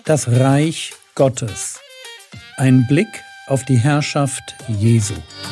Das Reich Gottes. Ein Blick auf die Herrschaft Jesu.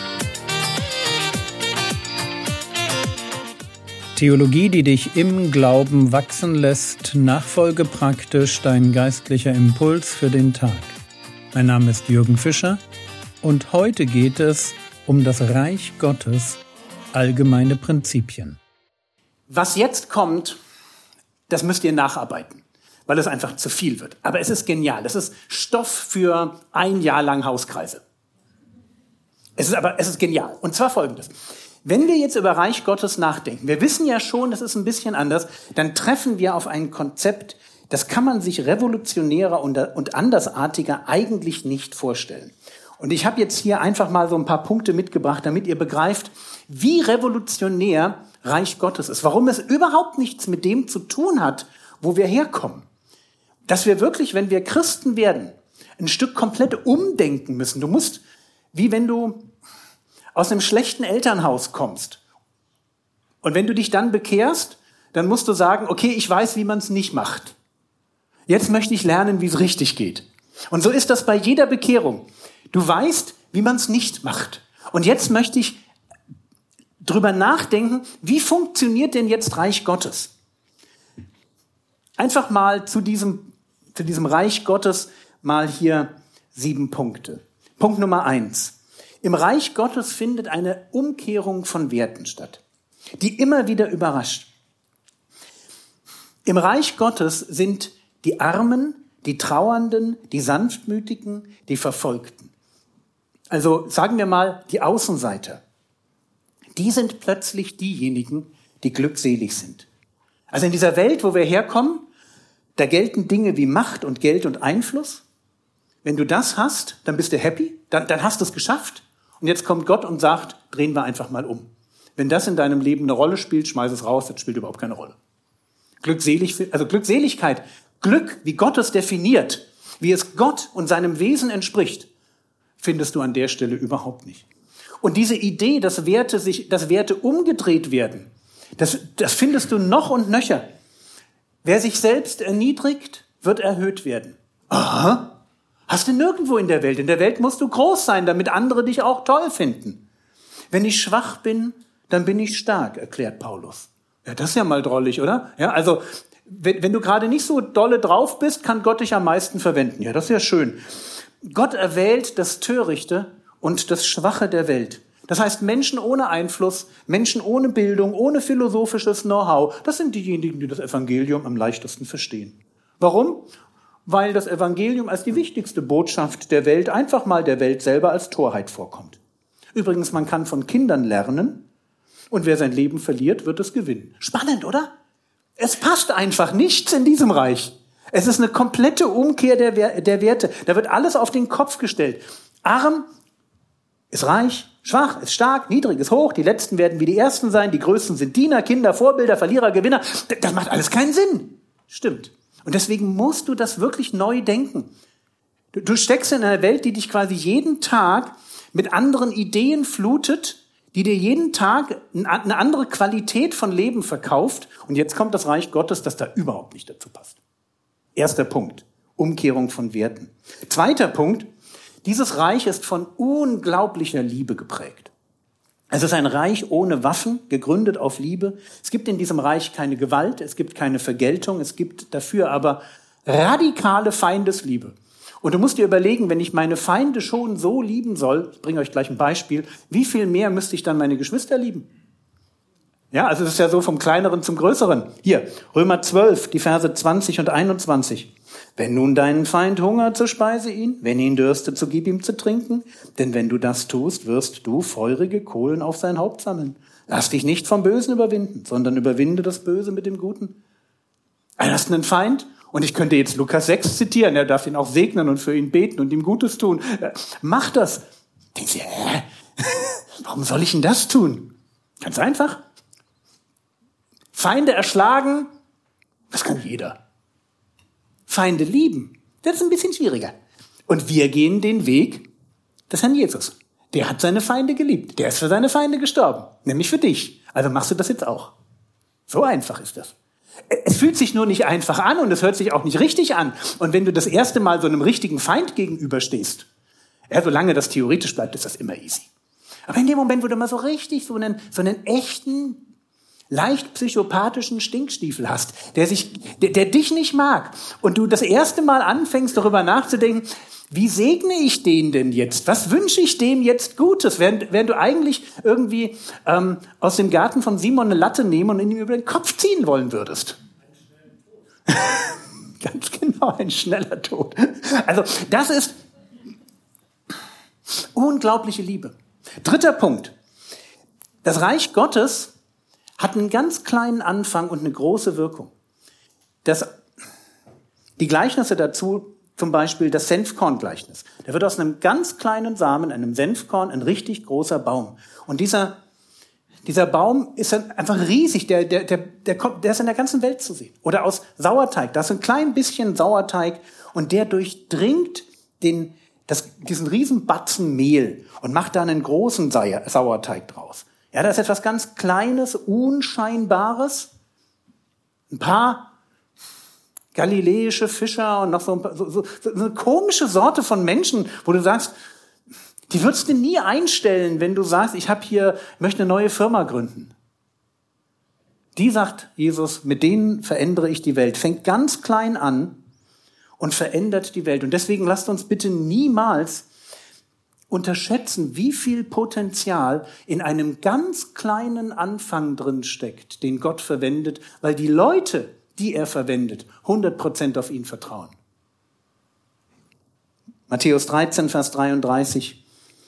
Theologie, die dich im Glauben wachsen lässt, nachfolge praktisch dein geistlicher Impuls für den Tag. Mein Name ist Jürgen Fischer und heute geht es um das Reich Gottes, allgemeine Prinzipien. Was jetzt kommt, das müsst ihr nacharbeiten, weil es einfach zu viel wird. Aber es ist genial. Es ist Stoff für ein Jahr lang Hauskreise. Es ist genial. Und zwar Folgendes. Wenn wir jetzt über Reich Gottes nachdenken, wir wissen ja schon, das ist ein bisschen anders, dann treffen wir auf ein Konzept, das kann man sich revolutionärer und andersartiger eigentlich nicht vorstellen. Und ich habe jetzt hier einfach mal so ein paar Punkte mitgebracht, damit ihr begreift, wie revolutionär Reich Gottes ist. Warum es überhaupt nichts mit dem zu tun hat, wo wir herkommen. Dass wir wirklich, wenn wir Christen werden, ein Stück komplett umdenken müssen. Du musst, wie wenn du aus einem schlechten Elternhaus kommst. Und wenn du dich dann bekehrst, dann musst du sagen, okay, ich weiß, wie man es nicht macht. Jetzt möchte ich lernen, wie es richtig geht. Und so ist das bei jeder Bekehrung. Du weißt, wie man es nicht macht. Und jetzt möchte ich drüber nachdenken, wie funktioniert denn jetzt Reich Gottes? Einfach mal zu diesem Reich Gottes mal hier 7 Punkte. Punkt Nummer 1. Im Reich Gottes findet eine Umkehrung von Werten statt, die immer wieder überrascht. Im Reich Gottes sind die Armen, die Trauernden, die Sanftmütigen, die Verfolgten. Also sagen wir mal die Außenseiter. Die sind plötzlich diejenigen, die glückselig sind. Also in dieser Welt, wo wir herkommen, da gelten Dinge wie Macht und Geld und Einfluss. Wenn du das hast, dann bist du happy, dann hast du es geschafft. Und jetzt kommt Gott und sagt, drehen wir einfach mal um. Wenn das in deinem Leben eine Rolle spielt, schmeiß es raus, das spielt überhaupt keine Rolle. Glückseligkeit, Glück, wie Gott es definiert, wie es Gott und seinem Wesen entspricht, findest du an der Stelle überhaupt nicht. Und diese Idee, dass Werte umgedreht werden, das findest du noch und nöcher. Wer sich selbst erniedrigt, wird erhöht werden. Aha. Hast du nirgendwo in der Welt. In der Welt musst du groß sein, damit andere dich auch toll finden. Wenn ich schwach bin, dann bin ich stark, erklärt Paulus. Ja, das ist ja mal drollig, oder? Ja, also, wenn du gerade nicht so dolle drauf bist, kann Gott dich am meisten verwenden. Ja, das ist ja schön. Gott erwählt das Törichte und das Schwache der Welt. Das heißt, Menschen ohne Einfluss, Menschen ohne Bildung, ohne philosophisches Know-how, das sind diejenigen, die das Evangelium am leichtesten verstehen. Warum? Weil das Evangelium als die wichtigste Botschaft der Welt einfach mal der Welt selber als Torheit vorkommt. Übrigens, man kann von Kindern lernen und wer sein Leben verliert, wird es gewinnen. Spannend, oder? Es passt einfach nichts in diesem Reich. Es ist eine komplette Umkehr der Werte. Da wird alles auf den Kopf gestellt. Arm ist reich, schwach ist stark, niedrig ist hoch. Die Letzten werden wie die Ersten sein. Die Größten sind Diener, Kinder, Vorbilder, Verlierer, Gewinner. Das macht alles keinen Sinn. Stimmt. Und deswegen musst du das wirklich neu denken. Du steckst in einer Welt, die dich quasi jeden Tag mit anderen Ideen flutet, die dir jeden Tag eine andere Qualität von Leben verkauft. Und jetzt kommt das Reich Gottes, das da überhaupt nicht dazu passt. Erster Punkt, Umkehrung von Werten. Zweiter Punkt, dieses Reich ist von unglaublicher Liebe geprägt. Es ist ein Reich ohne Waffen, gegründet auf Liebe. Es gibt in diesem Reich keine Gewalt, es gibt keine Vergeltung, es gibt dafür aber radikale Feindesliebe. Und du musst dir überlegen, wenn ich meine Feinde schon so lieben soll, ich bringe euch gleich ein Beispiel, wie viel mehr müsste ich dann meine Geschwister lieben? Ja, also das ist ja so vom Kleineren zum Größeren. Hier, Römer 12, die Verse 20 und 21. Wenn nun deinen Feind hungert, so speise ihn. Wenn ihn dürstet, so gib ihm zu trinken. Denn wenn du das tust, wirst du feurige Kohlen auf sein Haupt sammeln. Lass dich nicht vom Bösen überwinden, sondern überwinde das Böse mit dem Guten. Du hast einen Feind. Und ich könnte jetzt Lukas 6 zitieren. Er darf ihn auch segnen und für ihn beten und ihm Gutes tun. Mach das. Denkst du, warum soll ich denn das tun? Ganz einfach. Feinde erschlagen, das kann jeder. Feinde lieben, das ist ein bisschen schwieriger. Und wir gehen den Weg des Herrn Jesus. Der hat seine Feinde geliebt. Der ist für seine Feinde gestorben. Nämlich für dich. Also machst du das jetzt auch. So einfach ist das. Es fühlt sich nur nicht einfach an und es hört sich auch nicht richtig an. Und wenn du das erste Mal so einem richtigen Feind gegenüberstehst, solange das theoretisch bleibt, ist das immer easy. Aber in dem Moment, wo du mal so richtig so einen echten, leicht psychopathischen Stinkstiefel hast, der dich nicht mag und du das erste Mal anfängst, darüber nachzudenken, wie segne ich den denn jetzt? Was wünsche ich dem jetzt Gutes? Während du eigentlich irgendwie aus dem Garten von Simon eine Latte nehmen und ihn über den Kopf ziehen wollen würdest. Ganz genau, ein schneller Tod. Also das ist unglaubliche Liebe. Dritter Punkt. Das Reich Gottes hat einen ganz kleinen Anfang und eine große Wirkung. Die Gleichnisse dazu, zum Beispiel das Senfkorn-Gleichnis. Da wird aus einem ganz kleinen Samen, einem Senfkorn, ein richtig großer Baum. Und dieser Baum ist dann einfach riesig, der ist in der ganzen Welt zu sehen. Oder aus Sauerteig, da ist ein klein bisschen Sauerteig und der durchdringt diesen riesen Batzen Mehl und macht da einen großen Sauerteig draus. Ja, da ist etwas ganz Kleines, Unscheinbares, ein paar galiläische Fischer und noch so eine komische Sorte von Menschen, wo du sagst, die würdest du nie einstellen, wenn du sagst, möchte eine neue Firma gründen. Die, sagt Jesus, mit denen verändere ich die Welt. Fängt ganz klein an und verändert die Welt. Und deswegen lasst uns bitte niemals unterschätzen, wie viel Potenzial in einem ganz kleinen Anfang drin steckt, den Gott verwendet, weil die Leute, die er verwendet, 100% auf ihn vertrauen. Matthäus 13, Vers 33.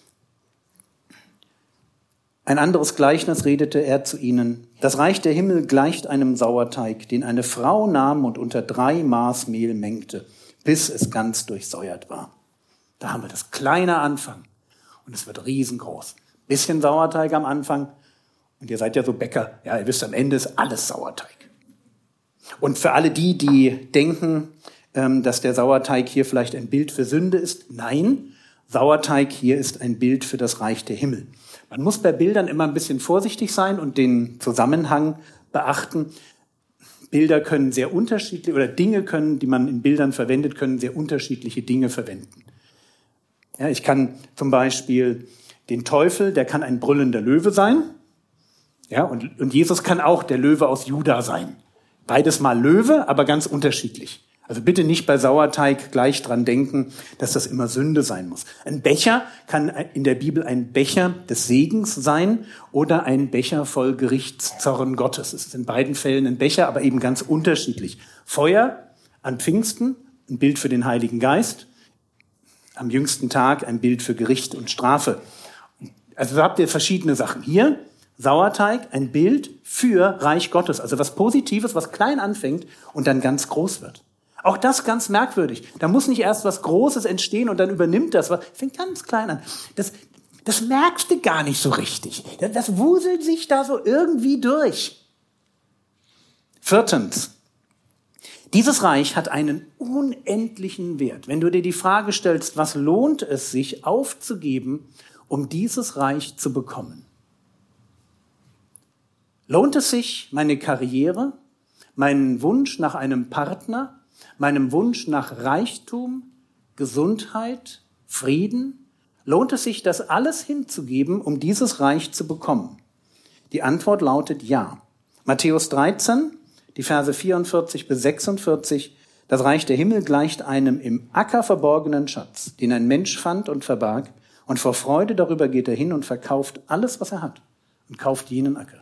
Ein anderes Gleichnis redete er zu ihnen. Das Reich der Himmel gleicht einem Sauerteig, den eine Frau nahm und unter 3 Maß Mehl mengte, bis es ganz durchsäuert war. Da haben wir das kleine Anfang und es wird riesengroß. Bisschen Sauerteig am Anfang und ihr seid ja so Bäcker. Ja, ihr wisst, am Ende ist alles Sauerteig. Und für alle die denken, dass der Sauerteig hier vielleicht ein Bild für Sünde ist, nein, Sauerteig hier ist ein Bild für das Reich der Himmel. Man muss bei Bildern immer ein bisschen vorsichtig sein und den Zusammenhang beachten. Bilder können sehr unterschiedlich, oder Dinge können, die man in Bildern verwendet, können sehr unterschiedliche Dinge verwenden. Ja, ich kann zum Beispiel den Teufel, der kann ein brüllender Löwe sein. Ja, und Jesus kann auch der Löwe aus Juda sein. Beides mal Löwe, aber ganz unterschiedlich. Also bitte nicht bei Sauerteig gleich dran denken, dass das immer Sünde sein muss. Ein Becher kann in der Bibel ein Becher des Segens sein oder ein Becher voll Gerichtszorn Gottes. Es ist in beiden Fällen ein Becher, aber eben ganz unterschiedlich. Feuer an Pfingsten, ein Bild für den Heiligen Geist. Am jüngsten Tag ein Bild für Gericht und Strafe. Also da habt ihr verschiedene Sachen. Hier Sauerteig, ein Bild für Reich Gottes. Also was Positives, was klein anfängt und dann ganz groß wird. Auch das ganz merkwürdig. Da muss nicht erst was Großes entstehen und dann übernimmt das was. Fängt ganz klein an. Das merkst du gar nicht so richtig. Das wuselt sich da so irgendwie durch. 4. Dieses Reich hat einen unendlichen Wert. Wenn du dir die Frage stellst, was lohnt es sich aufzugeben, um dieses Reich zu bekommen? Lohnt es sich, meine Karriere, meinen Wunsch nach einem Partner, meinem Wunsch nach Reichtum, Gesundheit, Frieden? Lohnt es sich, das alles hinzugeben, um dieses Reich zu bekommen? Die Antwort lautet ja. Matthäus 13, die Verse 44 bis 46. Das Reich der Himmel gleicht einem im Acker verborgenen Schatz, den ein Mensch fand und verbarg. Und vor Freude darüber geht er hin und verkauft alles, was er hat und kauft jenen Acker.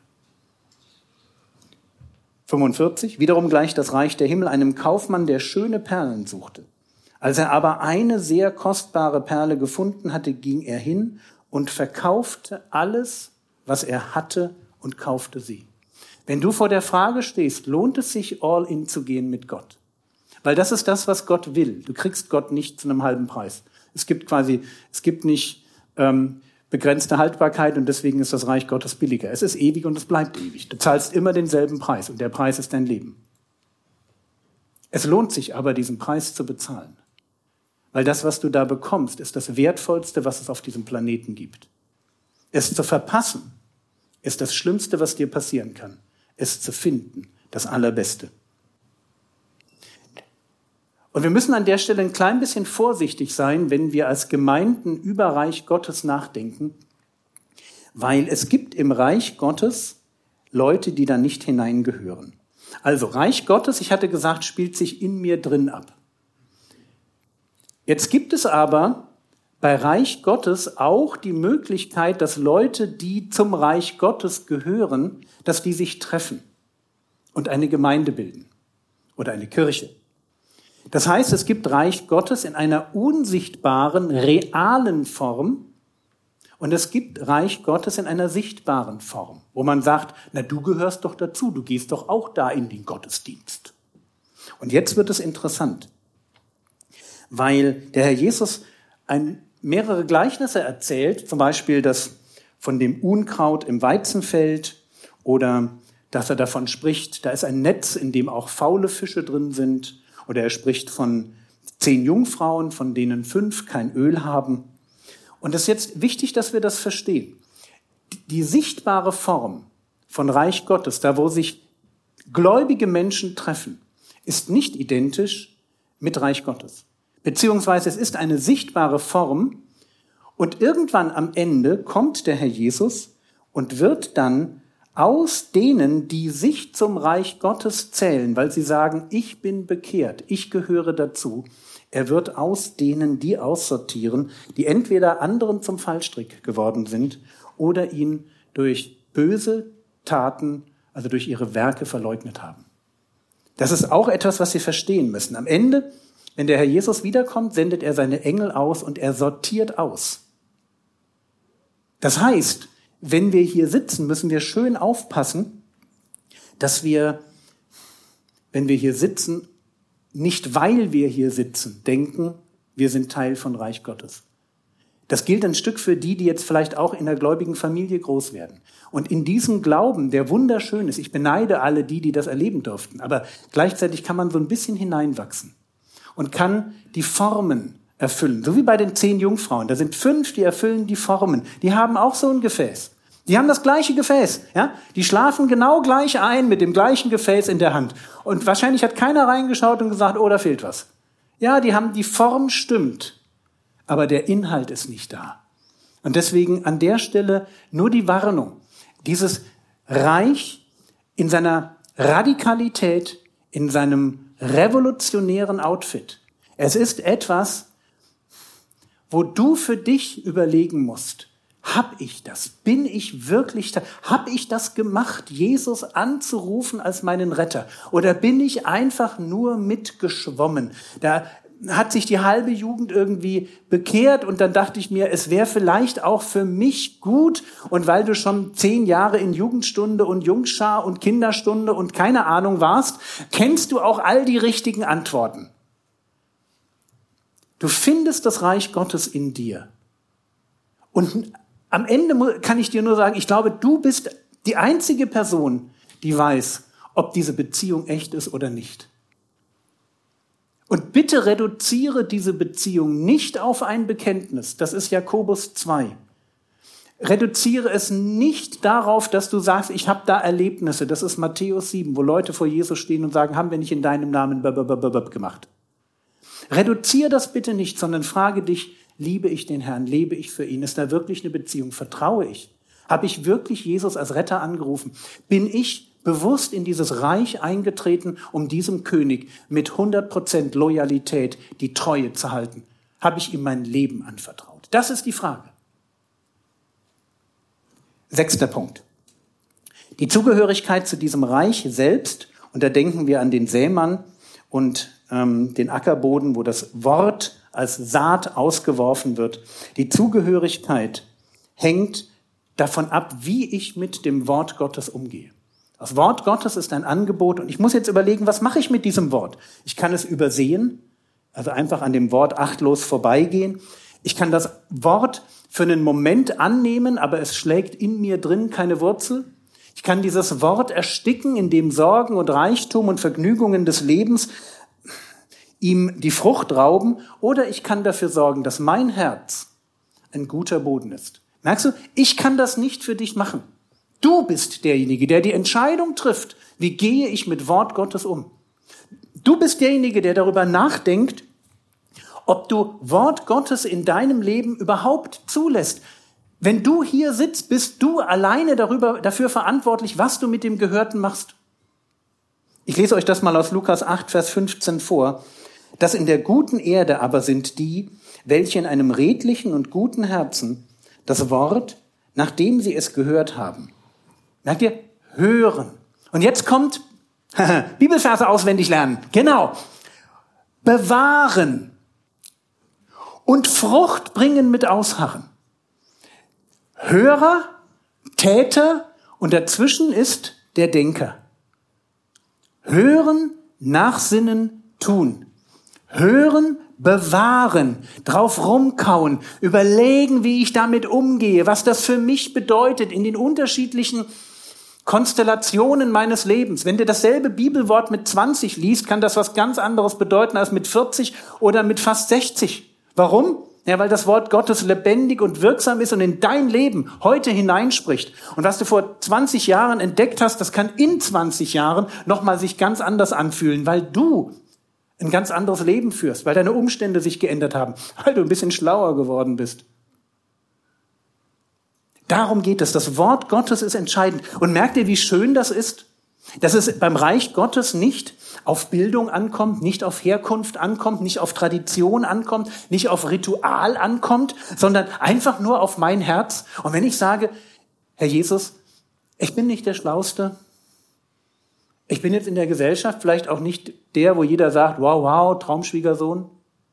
45. Wiederum gleicht das Reich der Himmel einem Kaufmann, der schöne Perlen suchte. Als er aber eine sehr kostbare Perle gefunden hatte, ging er hin und verkaufte alles, was er hatte, und kaufte sie. Wenn du vor der Frage stehst, lohnt es sich, all in zu gehen mit Gott? Weil das ist das, was Gott will. Du kriegst Gott nicht zu einem halben Preis. Es gibt nicht begrenzte Haltbarkeit und deswegen ist das Reich Gottes billiger. Es ist ewig und es bleibt ewig. Du zahlst immer denselben Preis und der Preis ist dein Leben. Es lohnt sich aber, diesen Preis zu bezahlen. Weil das, was du da bekommst, ist das Wertvollste, was es auf diesem Planeten gibt. Es zu verpassen, ist das Schlimmste, was dir passieren kann. Es zu finden, das Allerbeste. Und wir müssen an der Stelle ein klein bisschen vorsichtig sein, wenn wir als Gemeinden über Reich Gottes nachdenken, weil es gibt im Reich Gottes Leute, die da nicht hineingehören. Also Reich Gottes, ich hatte gesagt, spielt sich in mir drin ab. Jetzt gibt es aber bei Reich Gottes auch die Möglichkeit, dass Leute, die zum Reich Gottes gehören, dass die sich treffen und eine Gemeinde bilden oder eine Kirche. Das heißt, es gibt Reich Gottes in einer unsichtbaren, realen Form und es gibt Reich Gottes in einer sichtbaren Form, wo man sagt, na, du gehörst doch dazu, du gehst doch auch da in den Gottesdienst. Und jetzt wird es interessant, weil der Herr Jesus mehrere Gleichnisse erzählt, zum Beispiel das von dem Unkraut im Weizenfeld oder dass er davon spricht, da ist ein Netz, in dem auch faule Fische drin sind. Oder er spricht von 10 Jungfrauen, von denen 5 kein Öl haben. Und es ist jetzt wichtig, dass wir das verstehen. Die sichtbare Form von Reich Gottes, da wo sich gläubige Menschen treffen, ist nicht identisch mit Reich Gottes. Beziehungsweise es ist eine sichtbare Form und irgendwann am Ende kommt der Herr Jesus und wird dann aus denen, die sich zum Reich Gottes zählen, weil sie sagen, ich bin bekehrt, ich gehöre dazu. Er wird aus denen die aussortieren, die entweder anderen zum Fallstrick geworden sind oder ihn durch böse Taten, also durch ihre Werke verleugnet haben. Das ist auch etwas, was Sie verstehen müssen. Am Ende, wenn der Herr Jesus wiederkommt, sendet er seine Engel aus und er sortiert aus. Das heißt, wenn wir hier sitzen, müssen wir schön aufpassen, dass wir, wenn wir hier sitzen, nicht weil wir hier sitzen, denken, wir sind Teil von Reich Gottes. Das gilt ein Stück für die jetzt vielleicht auch in der gläubigen Familie groß werden. Und in diesem Glauben, der wunderschön ist, ich beneide alle die das erleben durften, aber gleichzeitig kann man so ein bisschen hineinwachsen und kann die Formen erfüllen. So wie bei den 10 Jungfrauen. Da sind 5, die erfüllen die Formen. Die haben auch so ein Gefäß. Die haben das gleiche Gefäß. Ja? Die schlafen genau gleich ein mit dem gleichen Gefäß in der Hand. Und wahrscheinlich hat keiner reingeschaut und gesagt, oh, da fehlt was. Ja, die Form stimmt, aber der Inhalt ist nicht da. Und deswegen an der Stelle nur die Warnung. Dieses Reich in seiner Radikalität, in seinem revolutionären Outfit. Es ist etwas, wo du für dich überlegen musst, hab ich das? Bin ich wirklich da? Hab ich das gemacht, Jesus anzurufen als meinen Retter? Oder bin ich einfach nur mitgeschwommen? Da hat sich die halbe Jugend irgendwie bekehrt und dann dachte ich mir, es wäre vielleicht auch für mich gut. Und weil du schon 10 Jahre in Jugendstunde und Jungschar und Kinderstunde und keine Ahnung warst, kennst du auch all die richtigen Antworten. Du findest das Reich Gottes in dir. Und am Ende kann ich dir nur sagen, ich glaube, du bist die einzige Person, die weiß, ob diese Beziehung echt ist oder nicht. Und bitte reduziere diese Beziehung nicht auf ein Bekenntnis. Das ist Jakobus 2. Reduziere es nicht darauf, dass du sagst, ich habe da Erlebnisse. Das ist Matthäus 7, wo Leute vor Jesus stehen und sagen, haben wir nicht in deinem Namen gemacht. Reduziere das bitte nicht, sondern frage dich, liebe ich den Herrn, lebe ich für ihn? Ist da wirklich eine Beziehung? Vertraue ich? Habe ich wirklich Jesus als Retter angerufen? Bin ich bewusst in dieses Reich eingetreten, um diesem König mit 100% Loyalität die Treue zu halten? Habe ich ihm mein Leben anvertraut? Das ist die Frage. 6. Punkt. Die Zugehörigkeit zu diesem Reich selbst, und da denken wir an den Sämann und den Ackerboden, wo das Wort als Saat ausgeworfen wird. Die Zugehörigkeit hängt davon ab, wie ich mit dem Wort Gottes umgehe. Das Wort Gottes ist ein Angebot und ich muss jetzt überlegen, was mache ich mit diesem Wort? Ich kann es übersehen, also einfach an dem Wort achtlos vorbeigehen. Ich kann das Wort für einen Moment annehmen, aber es schlägt in mir drin keine Wurzel. Ich kann dieses Wort ersticken, indem Sorgen und Reichtum und Vergnügungen des Lebens ihm die Frucht rauben, oder ich kann dafür sorgen, dass mein Herz ein guter Boden ist. Merkst du, ich kann das nicht für dich machen. Du bist derjenige, der die Entscheidung trifft, Wie gehe ich mit Wort Gottes um? Du bist derjenige, der darüber nachdenkt, ob du Wort Gottes in deinem Leben überhaupt zulässt. Wenn du hier sitzt, bist du alleine dafür verantwortlich, was du mit dem Gehörten machst. Ich lese euch das mal aus Lukas 8, Vers 15 vor. Das in der guten Erde aber sind die, welche in einem redlichen und guten Herzen das Wort, nachdem sie es gehört haben. Merkt ihr? Hören. Und jetzt kommt Bibelverse auswendig lernen. Genau. Bewahren und Frucht bringen mit Ausharren. Hörer, Täter und dazwischen ist der Denker. Hören, nachsinnen, tun. Hören, bewahren, drauf rumkauen, überlegen, wie ich damit umgehe, was das für mich bedeutet in den unterschiedlichen Konstellationen meines Lebens. Wenn du dasselbe Bibelwort mit 20 liest, kann das was ganz anderes bedeuten als mit 40 oder mit fast 60. Warum? Ja, weil das Wort Gottes lebendig und wirksam ist und in dein Leben heute hineinspricht. Und was du vor 20 Jahren entdeckt hast, das kann in 20 Jahren nochmal sich ganz anders anfühlen, weil du ein ganz anderes Leben führst, weil deine Umstände sich geändert haben, weil du ein bisschen schlauer geworden bist. Darum geht es. Das Wort Gottes ist entscheidend. Und merkt ihr, wie schön das ist? Dass es beim Reich Gottes nicht auf Bildung ankommt, nicht auf Herkunft ankommt, nicht auf Tradition ankommt, nicht auf Ritual ankommt, sondern einfach nur auf mein Herz. Und wenn ich sage, Herr Jesus, ich bin nicht der Schlauste, ich bin jetzt in der Gesellschaft vielleicht auch nicht der, wo jeder sagt, wow, wow, Traumschwiegersohn,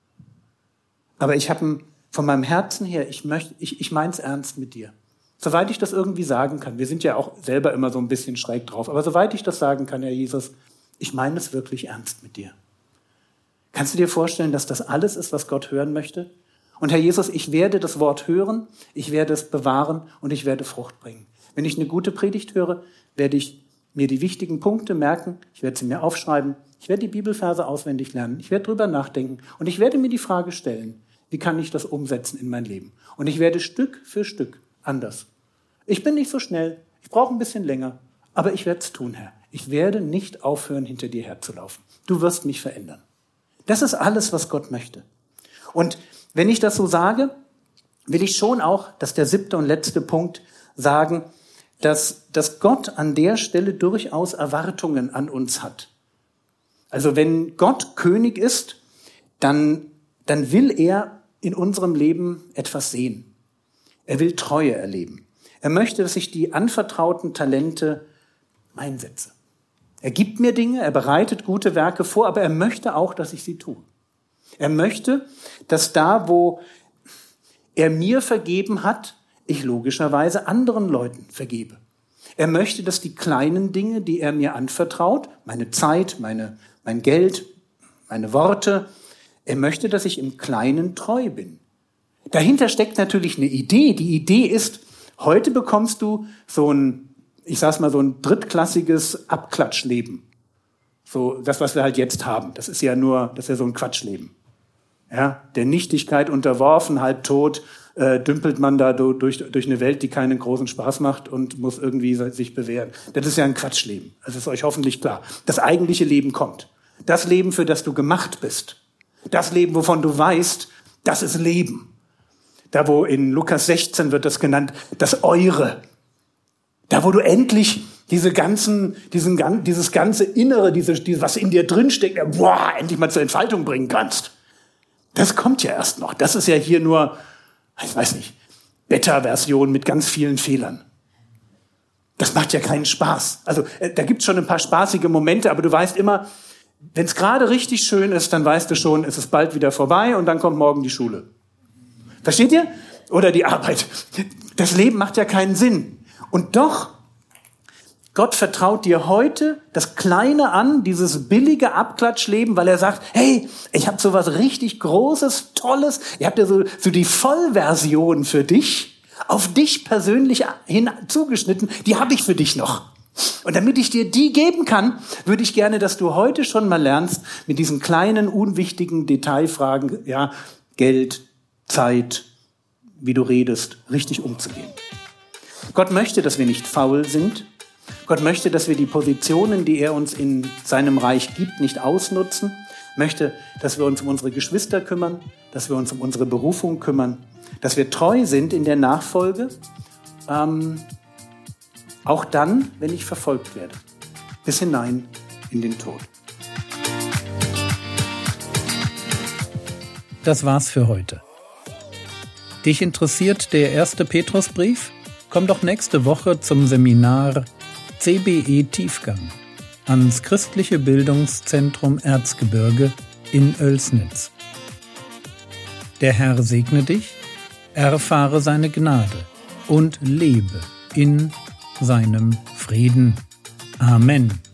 aber ich habe von meinem Herzen her, ich mein's ernst mit dir. Soweit ich das irgendwie sagen kann, wir sind ja auch selber immer so ein bisschen schräg drauf, aber soweit ich das sagen kann, Herr Jesus, ich meine es wirklich ernst mit dir. Kannst du dir vorstellen, dass das alles ist, was Gott hören möchte? Und Herr Jesus, ich werde das Wort hören, ich werde es bewahren und ich werde Frucht bringen. Wenn ich eine gute Predigt höre, werde ich mir die wichtigen Punkte merken, ich werde sie mir aufschreiben, ich werde die Bibelverse auswendig lernen, ich werde drüber nachdenken und ich werde mir die Frage stellen, wie kann ich das umsetzen in mein Leben? Und ich werde Stück für Stück anders. Ich bin nicht so schnell, ich brauche ein bisschen länger, aber ich werde es tun, Herr. Ich werde nicht aufhören, hinter dir herzulaufen. Du wirst mich verändern. Das ist alles, was Gott möchte. Und wenn ich das so sage, will ich schon auch, dass der 7. und letzte Punkt sagen, dass Gott an der Stelle durchaus Erwartungen an uns hat. Also wenn Gott König ist, dann will er in unserem Leben etwas sehen. Er will Treue erleben. Er möchte, dass ich die anvertrauten Talente einsetze. Er gibt mir Dinge, er bereitet gute Werke vor, aber er möchte auch, dass ich sie tue. Er möchte, dass da, wo er mir vergeben hat, ich logischerweise anderen Leuten vergebe. Er möchte, dass die kleinen Dinge, die er mir anvertraut, meine Zeit, mein Geld, meine Worte, er möchte, dass ich im Kleinen treu bin. Dahinter steckt natürlich eine Idee. Die Idee ist, heute bekommst du so ein drittklassiges Abklatschleben. So das, was wir halt jetzt haben. Das ist ja so ein Quatschleben. Ja, der Nichtigkeit unterworfen, halb tot, dümpelt man da durch eine Welt, die keinen großen Spaß macht und muss irgendwie sich bewähren. Das ist ja ein Quatschleben. Das ist euch hoffentlich klar. Das eigentliche Leben kommt. Das Leben, für das du gemacht bist. Das Leben, wovon du weißt, das ist Leben. Da, wo in Lukas 16 wird das genannt, das Eure. Da, wo du endlich dieses ganze Innere, was in dir drinsteckt, endlich mal zur Entfaltung bringen kannst. Das kommt ja erst noch. Das ist ja hier nur, ich weiß nicht, Beta-Version mit ganz vielen Fehlern. Das macht ja keinen Spaß. Also da gibt's schon ein paar spaßige Momente, aber du weißt immer, wenn es gerade richtig schön ist, dann weißt du schon, es ist bald wieder vorbei und dann kommt morgen die Schule. Versteht ihr? Oder die Arbeit. Das Leben macht ja keinen Sinn. Und doch, Gott vertraut dir heute das Kleine an, dieses billige Abklatschleben, weil er sagt, hey, ich habe so was richtig Großes, Tolles, ich habe dir so die Vollversion für dich, auf dich persönlich hin zugeschnitten, die habe ich für dich noch. Und damit ich dir die geben kann, würde ich gerne, dass du heute schon mal lernst, mit diesen kleinen, unwichtigen Detailfragen, ja, Geld, Zeit, wie du redest, richtig umzugehen. Gott möchte, dass wir nicht faul sind. Gott möchte, dass wir die Positionen, die er uns in seinem Reich gibt, nicht ausnutzen. Möchte, dass wir uns um unsere Geschwister kümmern, dass wir uns um unsere Berufung kümmern, dass wir treu sind in der Nachfolge, auch dann, wenn ich verfolgt werde, bis hinein in den Tod. Das war's für heute. Dich interessiert der 1. Petrusbrief? Komm doch nächste Woche zum Seminar CBE Tiefgang ans Christliche Bildungszentrum Erzgebirge in Oelsnitz. Der Herr segne dich, erfahre seine Gnade und lebe in seinem Frieden. Amen.